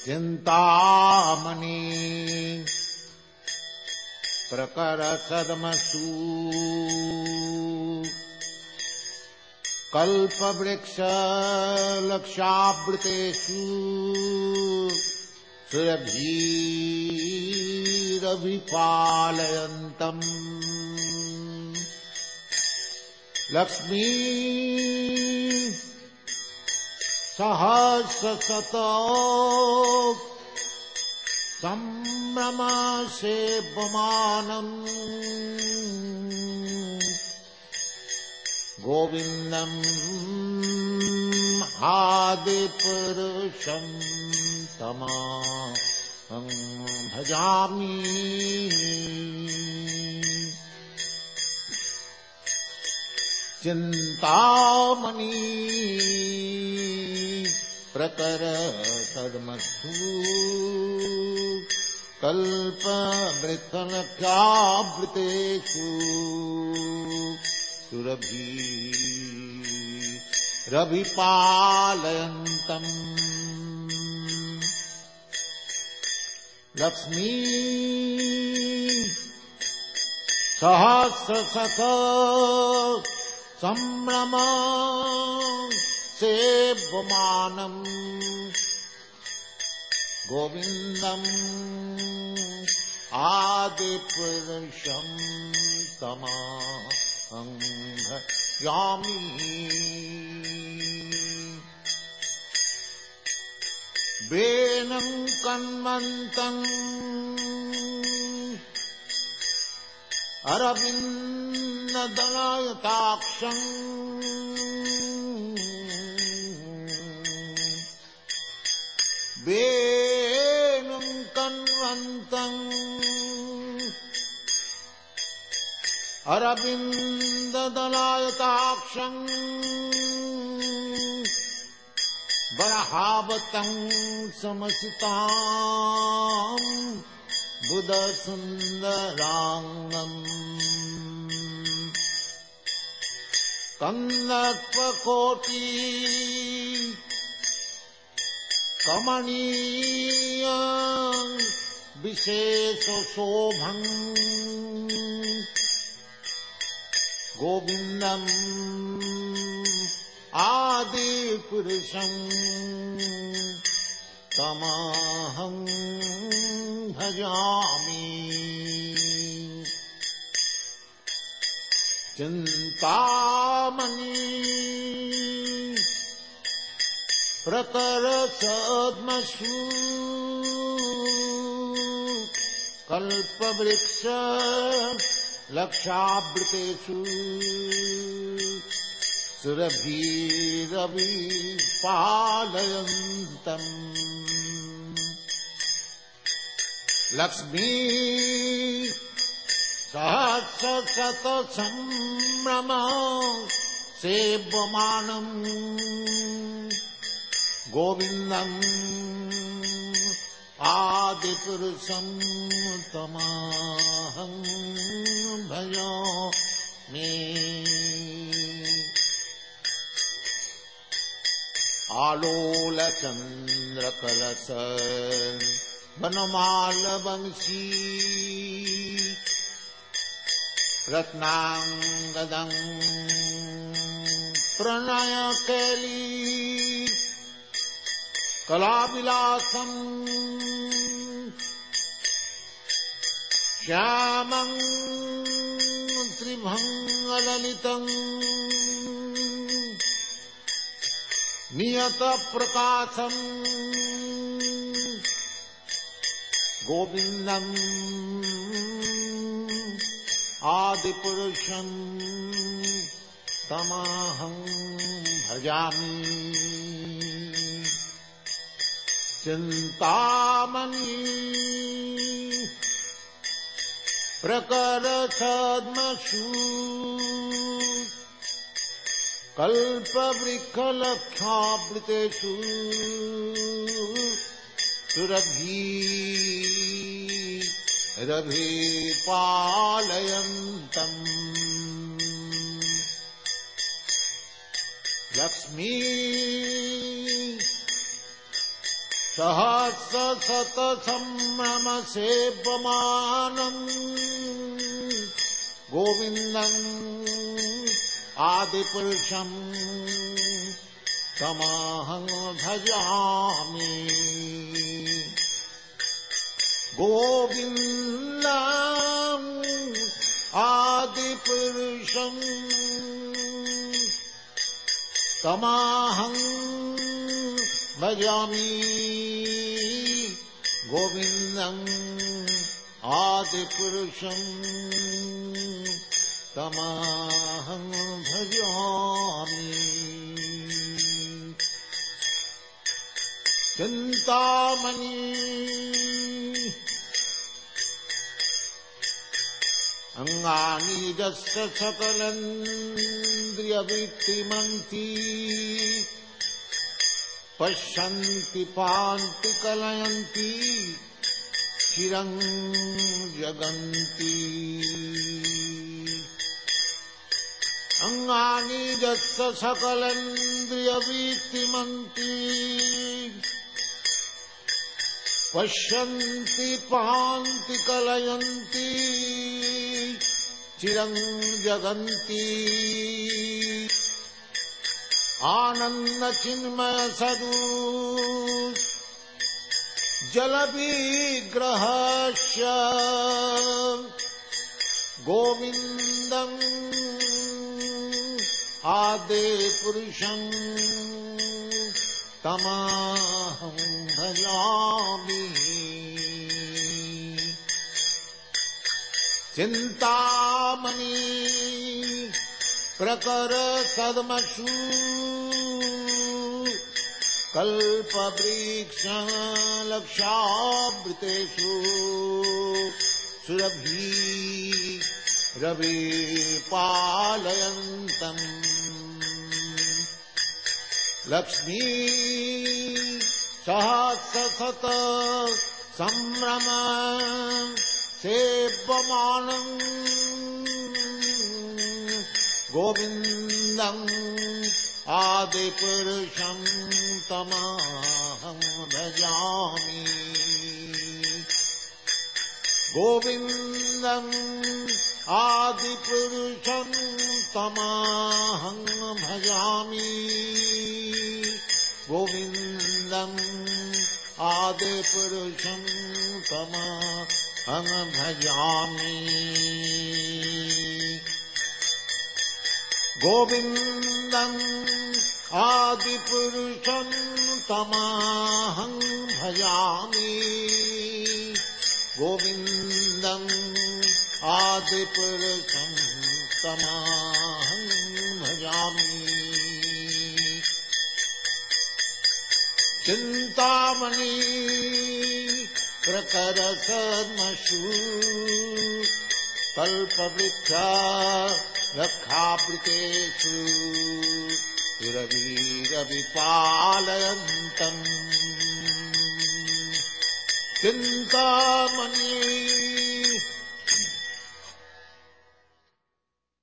चिन्तामणि प्रकरसद्मसु कल्पवृक्षलक्षावृतेषु सुरभिरभिपालयन्तम् लक्ष्मी सहस्रशतो सम्भ्रमसेव्यमानम् गोविन्दम् आदिपुरुषं तमहं भजामि चिन्तामणि प्रकरसद्मसु कल्पवृक्षलक्षावृतेषु सुरभिरभिपालयन्तम् लक्ष्मी सहस्रशत सेव्यमानम् गोविन्दम् आदिपुरुषं तमहं भजामि वेनं कन्वन्तम् अरविन्ददलयताक्षम् वेणुं कन्वन्तम् अरविन्ददलयताक्षम् वरहावतं समसिताम् बुधसुन्दराङ्गम् कन्दर्पकोटि कमनीय विशेषशोभम् गोविन्दम् आदिपुरुषं तमहं भजामि चिन्तामणि प्रकरसद्मसु कल्पवृक्षलक्षावृतेषु सुरभिरभिपालयन्तम् लक्ष्मी सहस्रशतसम्भ्रम सेव्यमानम् गोविन्दम् आदिपुरुषं तमहं भजामि आलोलचन्द्रकलश वनमालवंशी रत्नांगदं प्रणयकेली कलाविलासं श्यामं त्रिभंगललितं नियतप्रकाशं गोविन्दम् आदिपुरुषं तमहं भजामि चिन्तामणि प्रकरसद्मसु कल्पवृक्षलक्षावृतेषु सुरभिरभिपालयन्तम् लक्ष्मी सहस्रशतसम्भ्रमसेव्यमानम् गोविन्दम् आदिपुरुषम् तमहं भजामि गोविन्दम् आदिपुरुषम् तमहं भजामि गोविन्दम् आदिपुरुषम् तमहं भजामि चिन्तामणि अंगानि यस्य सकलेन्द्रियवृत्तिमन्ति पश्यन्ति पान्ति कलयन्ति चिरं जगन्ति अंगानि यस्य सकलेन्द्रियवृत्तिमन्ति पश्यन्ति पान्ति कलयन्ति चिरं जगन्ति आनंद चिन्मय सदु जल विग्रहस्य गोविन्दम् आदि पुरुषम् तमहं भजामि चिन्तामणि प्रकर सद्मसु कल्पवृक्ष लक्षावृतेषु सुरभि रवि पालयन्तम् लक्ष्मी सहस्रशत सम्भ्रम सेव्यमानम् गोविन्दम् आदिपुरुषम् तमहं भजामि गोविन्दम् आदिपुरुषम् तमहं भजामि गोविन्दम् आदिपुरुषम् तमहं भजामि गोविन्दम् आदिपुरुषम् तमहं भजामि गोविन्दम् आदिपुरुषम् तमहं भजामि चिन्तामणि प्रकर सद्मसु कल्पवृक्ष लक्षावृतेषु रवि पालयन्तम् चिन्तामणि